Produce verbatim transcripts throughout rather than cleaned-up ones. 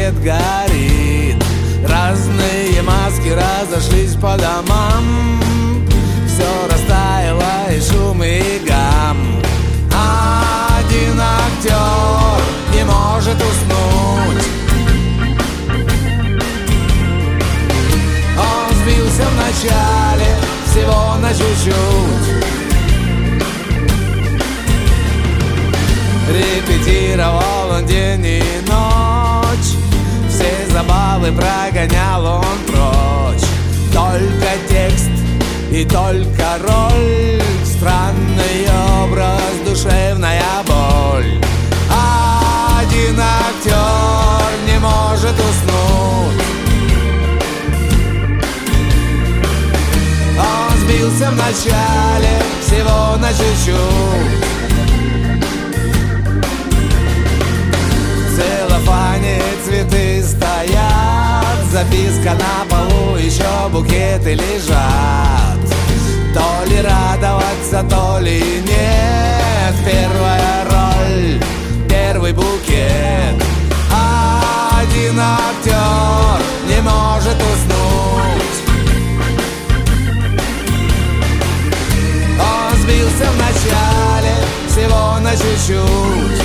свет горит. Разные маски разошлись по домам. Все растаяло и шум, и гам. А один актер не может уснуть. Он сбился в начале, всего на чуть-чуть. Репетировал он день и ночь. Все забавы прогонял он прочь. Только текст и только роль, странный образ, душевная боль. А один актер не может уснуть. Он сбился в начале, всего на чуть-чуть. В целлофане цветы стоят, записка на полу, еще букеты лежат. То ли радоваться, то ли нет. Первая роль, первый букет. А один актер не может уснуть. Он сбился в начале, всего на чуть-чуть.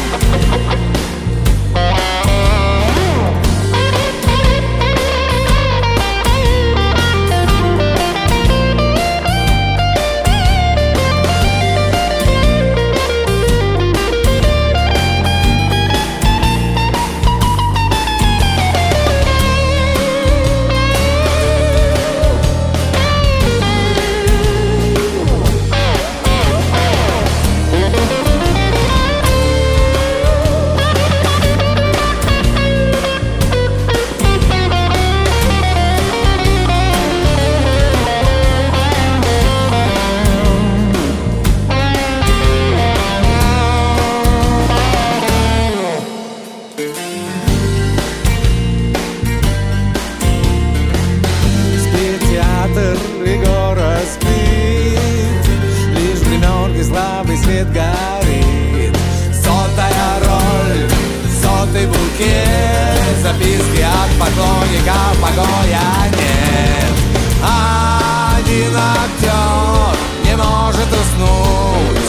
И город спит, лишь в гримерке слабый свет горит. Сотая роль, сотый букет, записки от поклонников, покоя нет. А один актер не может уснуть.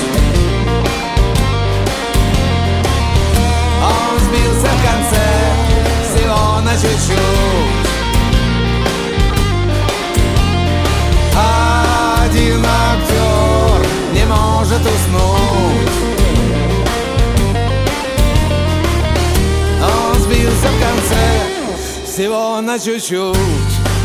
Он сбился в конце, всего на чуть-чуть. Один актер не может уснуть. Он сбился в конце, всего на чуть-чуть.